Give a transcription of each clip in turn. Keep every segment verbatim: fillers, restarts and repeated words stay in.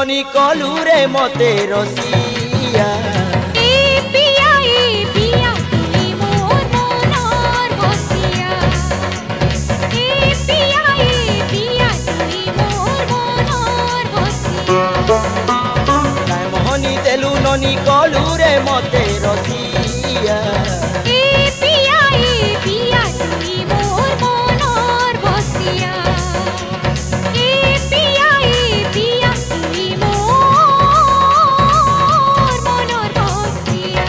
ननी कलू रे मते रसिया ए पिया ए पिया तुई मोर मनर बसिया ए पिया ए पिया तुई मोर मनर बसिया काय मोहनी देलु ननी कलू रे मते रसिया ए पिया ए पिया तुई मोर मनर बसिया ए पिया ए पिया तुई मोर मनर बसिया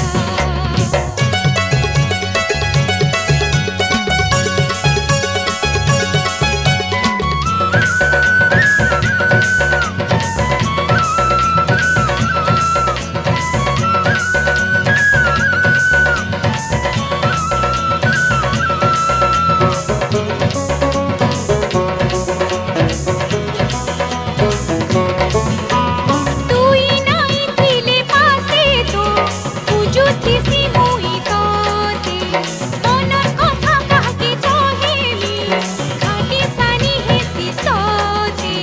तुई नाही थिले पासे तो बुझुथिसी मुई तोते मनर कथा काके कहेली खाटी सानी हेसी सोचे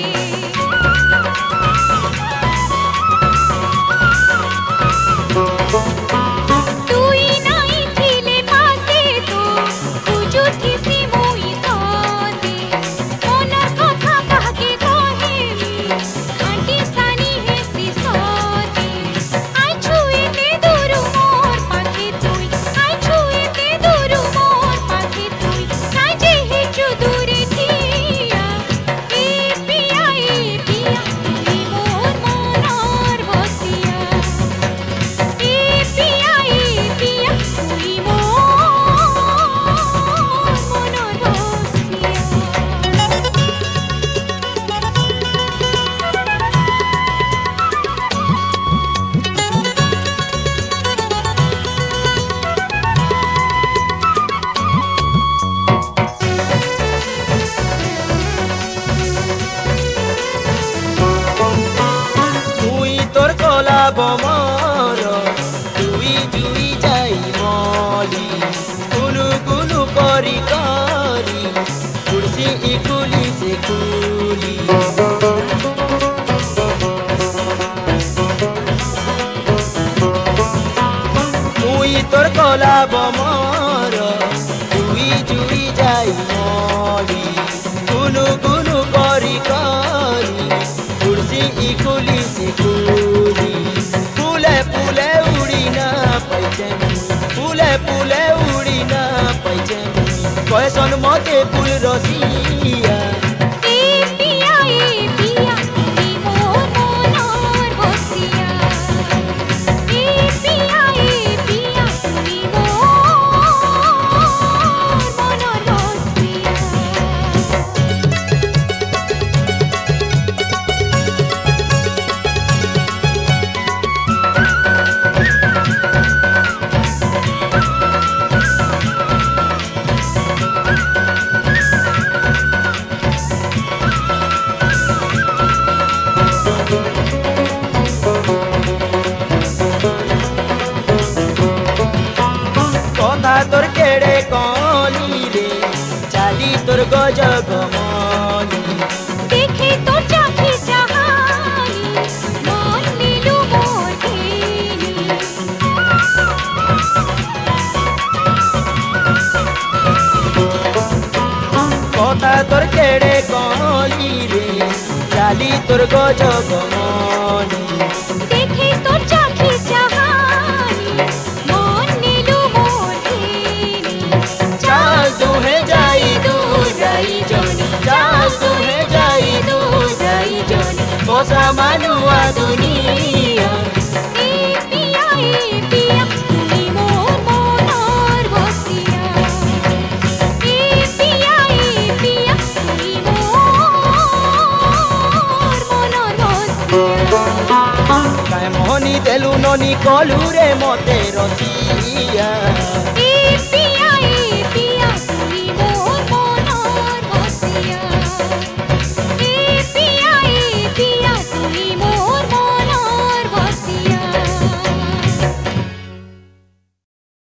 तुई नाही थिले पासे तो बुझुथिसी मुई तोते मनर कथा काके कहेली खाटी सानी हेसी सोते आई छुएते दूर मोर पाखे तुई आई छुएते दूर मोर पाखे तुई काय जे हेचु दूरे थिया ए पिया ए पिया तुई मोर मनर बसिया ए पिया ए पिया तुई मोर मनर बसिया তুই তোর কলা বমর তুই জুই যাই মলি গুলু গুলু করি করি কুর্সি ইকুলি সে কুলি তুই তোর কলা বমর তুই জুই যাই মলি গুলু গুলু করি করি कुर्सी इकुली से कुली पुले पुले उड़ी ना पैचे पुले पुले उड़ी ना पैचे कैसन मते फूल रसिया ए पिया ए पिया तुई मोर मनर बसिया ए पिया ए पिया तुई मोर मनर बसिया कथा तोर केड़े कली रे चाली तोर गजगमनी देखे तो चाखी चाहानी मन नीलू मोर घेनी कथा तोर केड़े कली रे चाली तोर गजगमनी देखे तो चाखी चाहानी मन नीलू मोर घेनी चाल तुहे जाई तू जाई जोनी चाल तुहे जाई तू जाई जोनी कोसा मानुआ दुनिया ए पिया ए पिया तुई मोर मनर बसिया ए पिया ए पिया तुई मोर मनर बसिया काय मोहनी देलु ननी कलू रे मते रसिया ए